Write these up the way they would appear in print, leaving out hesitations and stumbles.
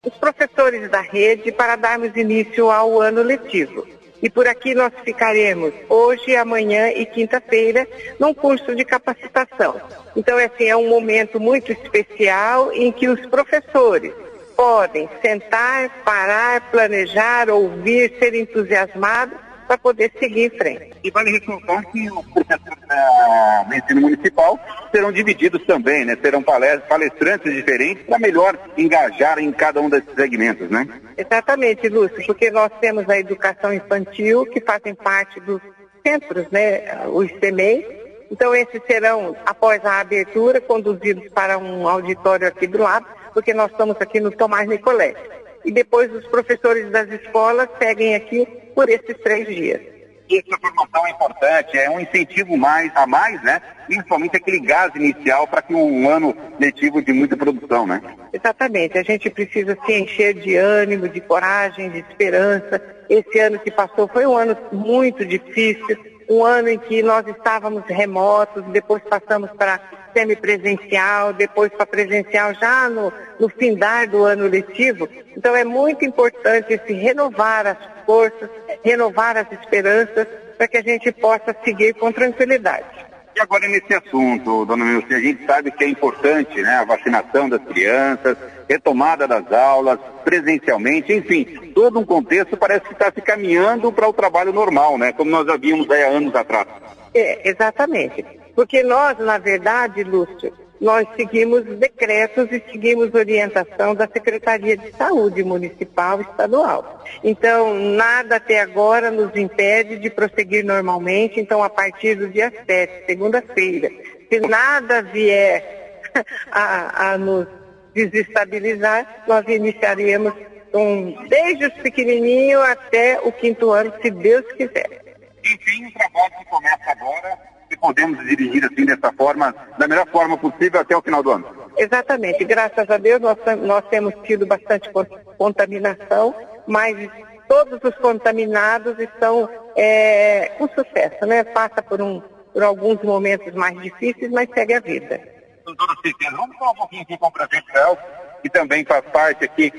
os professores da rede para darmos início ao ano letivo. E por aqui nós ficaremos hoje, amanhã e quinta-feira num curso de capacitação. Então, assim, é um momento muito especial em que os professores podem sentar, parar, planejar, ouvir, ser entusiasmados para poder seguir em frente. E vale ressaltar que os professores do ensino municipal serão divididos também, né? Serão palestrantes diferentes para melhor engajar em cada um desses segmentos, né? Exatamente, Lúcio, porque nós temos a educação infantil, que fazem parte dos centros, né? Os CEMEI. Então, esses serão, após a abertura, conduzidos para um auditório aqui do lado, porque nós estamos aqui no Tomás Nicolete. E depois os professores das escolas seguem aqui por esses 3 dias. Essa formação é importante, é um incentivo a mais, né? Principalmente aquele gás inicial para que um ano letivo de muita produção, né? Exatamente, a gente precisa se encher de ânimo, de coragem, de esperança. Esse ano que passou foi um ano muito difícil, um ano em que nós estávamos remotos, depois passamos para semipresencial, depois para presencial já no findar do ano letivo. Então é muito importante se renovar as forças, renovar as esperanças para que a gente possa seguir com tranquilidade. E agora nesse assunto, dona Milce, a gente sabe que é importante, né, a vacinação das crianças, retomada das aulas, presencialmente, enfim, todo um contexto parece que está se caminhando para o trabalho normal, né, como nós já vimos há anos atrás. Exatamente. Porque nós, na verdade, Lúcio, nós seguimos decretos e seguimos orientação da Secretaria de Saúde Municipal e Estadual. Então, nada até agora nos impede de prosseguir normalmente. Então, a partir do dia 7, segunda-feira, se nada vier a nos desestabilizar, nós iniciaremos desde os pequenininhos até o 5º ano, se Deus quiser. Enfim, o trabalho que começa agora, se podemos dirigir assim dessa forma, da melhor forma possível até o final do ano. Exatamente, graças a Deus nós temos tido bastante contaminação, mas todos os contaminados estão com sucesso, né? Passa por alguns momentos mais difíceis, mas segue a vida. Com toda certeza. Vamos falar um pouquinho aqui com o prefeito Léo, que também faz parte aqui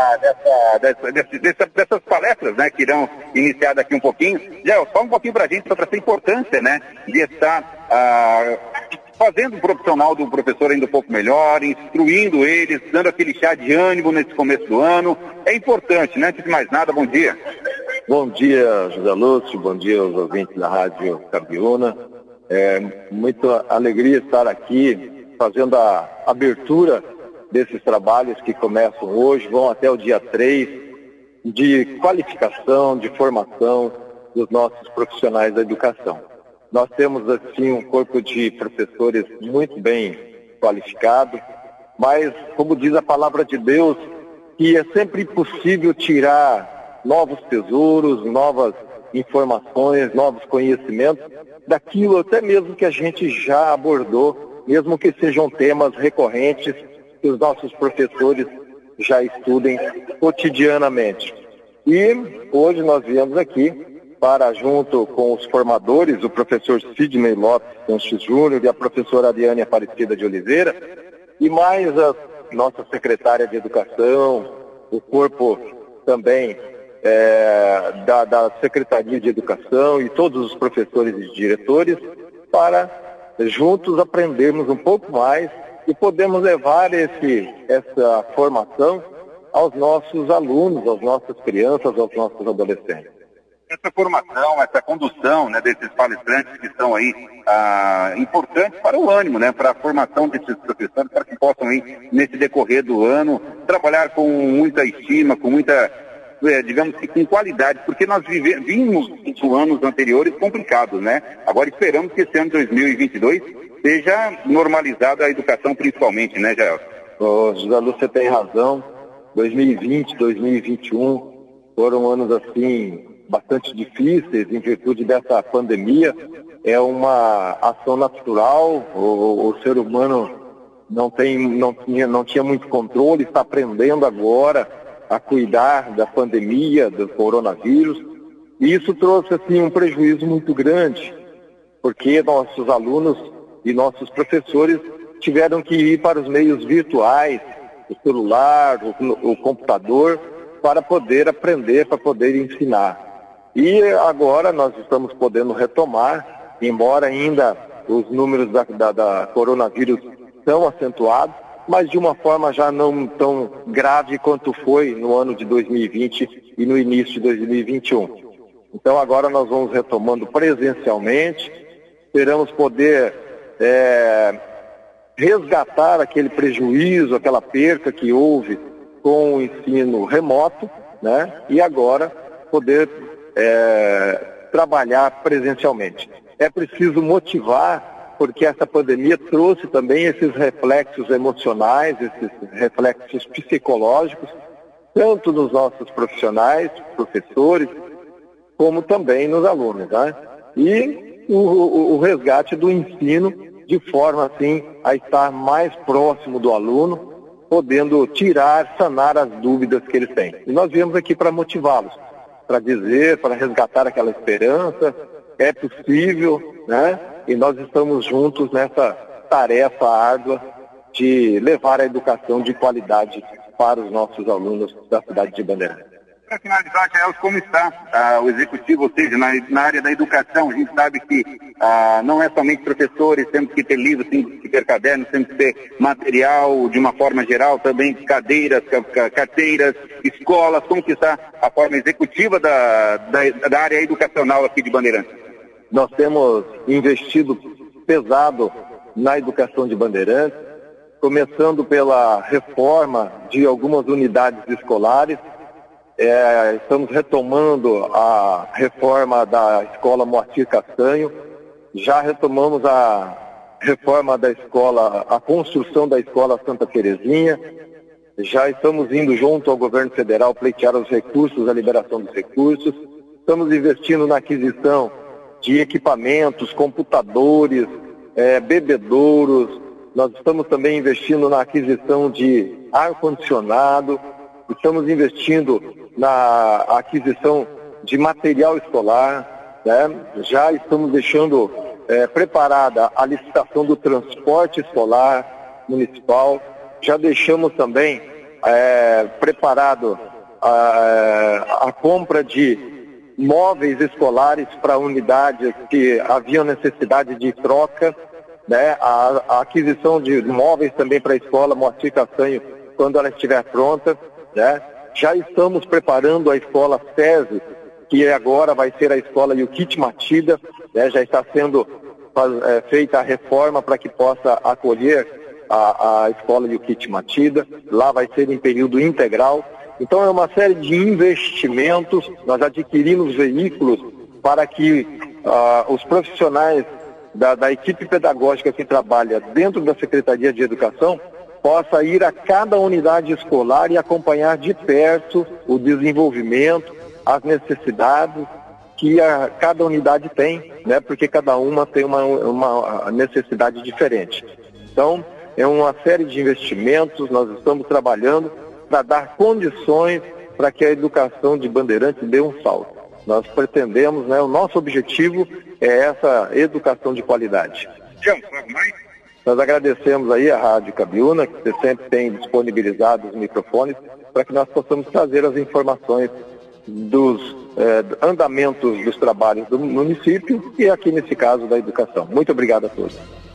dessas palestras, né, que irão iniciar daqui um pouquinho. Léo, fala um pouquinho para a gente sobre essa importância, né, de estar fazendo o profissional do professor ainda um pouco melhor, instruindo eles, dando aquele chá de ânimo nesse começo do ano. É importante, né? Antes de mais nada, bom dia. Bom dia, José Lúcio, bom dia aos ouvintes da Rádio Cabiúna. É muita alegria estar aqui fazendo a abertura desses trabalhos que começam hoje, vão até o dia 3, de qualificação, de formação dos nossos profissionais da educação. Nós temos, assim, um corpo de professores muito bem qualificado, mas, como diz a palavra de Deus, que é sempre possível tirar novos tesouros, novas informações, novos conhecimentos, daquilo até mesmo que a gente já abordou, mesmo que sejam temas recorrentes que os nossos professores já estudem cotidianamente. E hoje nós viemos aqui para, junto com os formadores, o professor Sidney Lopes Sanches Júnior e a professora Ariane Aparecida de Oliveira, e mais a nossa secretária de Educação, o corpo também da Secretaria de Educação e todos os professores e diretores, para juntos aprendermos um pouco mais e podemos levar essa formação aos nossos alunos, às nossas crianças, aos nossos adolescentes. Essa formação, essa condução, né, desses palestrantes que estão aí importantes para o ânimo, né, para a formação desses professores, para que possam aí, nesse decorrer do ano, trabalhar com muita estima, com muita, digamos que com qualidade, porque nós vimos anos anteriores complicados, né? Agora esperamos que esse ano de 2022 seja normalizada a educação principalmente, né, Jael? José Lúcio, você tem razão. 2020, 2021 foram anos assim bastante difíceis em virtude dessa pandemia. É uma ação natural, o ser humano não tinha muito controle, está aprendendo agora a cuidar da pandemia, do coronavírus, e isso trouxe assim um prejuízo muito grande, porque nossos alunos e nossos professores tiveram que ir para os meios virtuais, o celular, o computador, para poder aprender, para poder ensinar. E agora nós estamos podendo retomar, embora ainda os números da coronavírus são acentuados, mas de uma forma já não tão grave quanto foi no ano de 2020 e no início de 2021. Então agora nós vamos retomando presencialmente, esperamos poder resgatar aquele prejuízo, aquela perca que houve com o ensino remoto, né? E agora poder trabalhar presencialmente. É preciso motivar, porque essa pandemia trouxe também esses reflexos emocionais, esses reflexos psicológicos, tanto nos nossos profissionais, professores, como também nos alunos, né? E o resgate do ensino de forma assim a estar mais próximo do aluno, podendo sanar as dúvidas que eles têm. E nós viemos aqui para motivá-los, para dizer, para resgatar aquela esperança, é possível, né? E nós estamos juntos nessa tarefa árdua de levar a educação de qualidade para os nossos alunos da cidade de Bandeirantes. Para finalizar, Jaelson, como está o executivo, ou seja, na área da educação? A gente sabe que não é somente professores, temos que ter livros, temos que ter cadernos, temos que ter material de uma forma geral, também cadeiras, carteiras, escolas. Como que está a forma executiva da área educacional aqui de Bandeirantes? Nós temos investido pesado na educação de Bandeirantes, começando pela reforma de algumas unidades escolares. Estamos retomando a reforma da Escola Moacir Castanho, já retomamos a reforma da escola, a construção da Escola Santa Terezinha, já estamos indo junto ao governo federal pleitear os recursos, a liberação dos recursos, estamos investindo na aquisição de equipamentos, computadores, bebedouros, nós estamos também investindo na aquisição de ar-condicionado, estamos investindo na aquisição de material escolar, né? Já estamos deixando preparada a licitação do transporte escolar municipal, já deixamos também preparado a compra de móveis escolares para unidades que haviam necessidade de troca, né? A aquisição de móveis também para a escola Moacir Castanho, quando ela estiver pronta, né? Já estamos preparando a escola SESI, que agora vai ser a escola Yukit Matida, né? Já está sendo feita a reforma para que possa acolher a escola Yukit Matida, lá vai ser em período integral. Então é uma série de investimentos, nós adquirimos veículos para que os profissionais da equipe pedagógica que trabalha dentro da Secretaria de Educação possa ir a cada unidade escolar e acompanhar de perto o desenvolvimento, as necessidades que cada unidade tem, né? Porque cada uma tem uma necessidade diferente. Então, é uma série de investimentos, nós estamos trabalhando para dar condições para que a educação de Bandeirantes dê um salto. Nós pretendemos, né? O nosso objetivo é essa educação de qualidade. Nós agradecemos aí a Rádio Cabiúna, que sempre tem disponibilizado os microfones para que nós possamos trazer as informações dos andamentos dos trabalhos do município e aqui nesse caso da educação. Muito obrigado a todos.